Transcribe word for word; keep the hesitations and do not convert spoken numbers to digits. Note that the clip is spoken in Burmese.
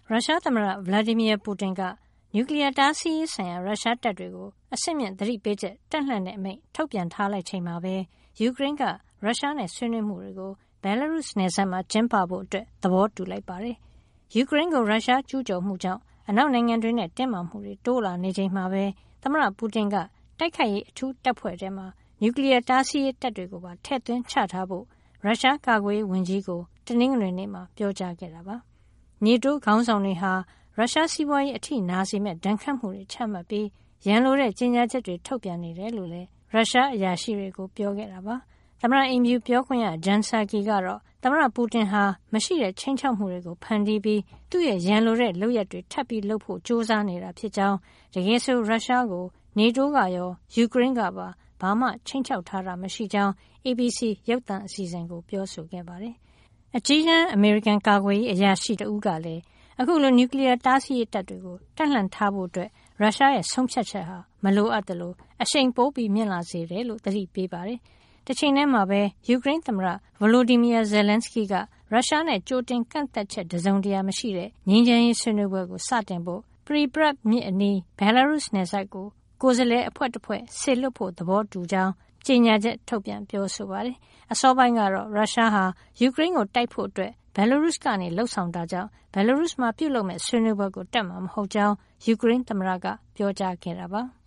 ရုရှားသမ္မတ Vladimir Putin ကနျူကလ িয়ার တားဆီးရေးဆိုင်ရာရုရှားတပ်တွေကိုအဆင့်မြင့်သတိပေးချက်တက်လှမ်းတဲ့အမိန့်ထုတ်ပြန်ထားလိုက်ချိန်မှာပဲယူကရိန်းကရုရှားနဲ့ဆွေးနွေးမှုတွေကိုဘယ်လာရုစ်နယ်စပ်မှာကျင်းပဖို့အတွက်သဘောတူလိုက်ပါတယ်။ယူကရိန်းကိုရုရှားကျူးကျော်မှုကြောင့်အနောက်နိုင်ငံတွေနဲ့တင်းမာမှုတွေတိုးလာနေချိန်မှာပဲသမ္မတပူတင်ကတိုက်ခိုက်ရေးအထူးတပ်ဖွဲ့ထဲမှာနျူကလ িয়ার တားဆီးရေးတပ်တွေကိုပါထည့်သွင်းချထားဖို့ရုရှားကာကွယ်ရေးဝန်ကြီးကိုတနင်္ဂနွေနေ့မှာပြောကြားခဲ့တာပါ။ နေတိုးခေါင်းဆောင်တွေဟာရုရှားစီးပွားရေးအထိနာစေမဲ့ဒဏ်ခတ်မှုတွေချမှတ်ပြီးရန်လိုတဲ့ကြေညာချက်တွေထုတ်ပြန်နေတယ်လို့လည်းရုရှားအရာရှိတွေကိုပြောခဲ့တာပါ။သမ္မတအိမ်ဖြူပြောခွင့်ရဂျန်ဆာကီကတော့သမ္မတပူတင်ဟာမရှိတဲ့ချိန်ချောက်မှုတွေကိုဖန်တီးပြီးသူ့ရဲ့ရန်လိုတဲ့လုပ်ရက်တွေထပ်ပြီးလုပ်ဖို့ကြိုးစားနေတာဖြစ်ကြောင်းတကယ်ဆိုရုရှားကိုနေတိုးကရောယူကရိန်းကပါဘာမှချိန်ချောက်ထားတာမရှိကြောင်း အေဘီစီ ရုပ်သံအစီအစဉ်ကိုပြောဆိုခဲ့ပါတယ်။အကြီးတန်းအမေရိကန်ကာကွယ်ရေးအရာရှိတဦးကလည်းအခုလိုနျူကလ িয়ার တားဆီးရေးတပ်တွေကိုတက်လှမ်းထားဖို့အတွက်ရုရှားရဲ့ဆုံးဖြတ်ချက်ဟာမလိုအပ်သလိုအရှိန်ပိုပြီးမြင့်လာစေတယ်လို့သတိပေးပါတယ်။တချိန်တည်းမှာပဲယူကရိန်းသမ္မတ Volodymyr Zelenskyy ကရုရှားနဲ့ကြိုတင်ကန့်သတ်ချက်တစုံတရာမရှိတဲ့ငြိမ်းချမ်းရေးဆွေးနွေးပွဲကိုစတင်ဖို့ Pripyat မြစ်အနီးဘယ်လာရုစ်နယ်စပ်ကိုကိုယ်စားလှယ်အဖွဲ့တစ်ဖွဲ့စေလွှတ်ဖို့သဘောတူကြောင်းကြေညာချက်ထုတ်ပြန်ပြောဆိုပါတယ်။အစောပိုင်းကတော့ရုရှားဟာယူကရိန်းကိုတိုက်ဖို့အတွက်ဘယ်လာရုစ်ကနေလှုပ်ဆောင်တာကြောင့်ဘယ်လာရုစ်မှာပြုလုပ်မဲ့ဆွေးနွေးပွဲကိုတက်မှာမဟုတ်ကြောင်းယူကရိန်းသမ္မတကပြောကြားခဲ့တာပါ။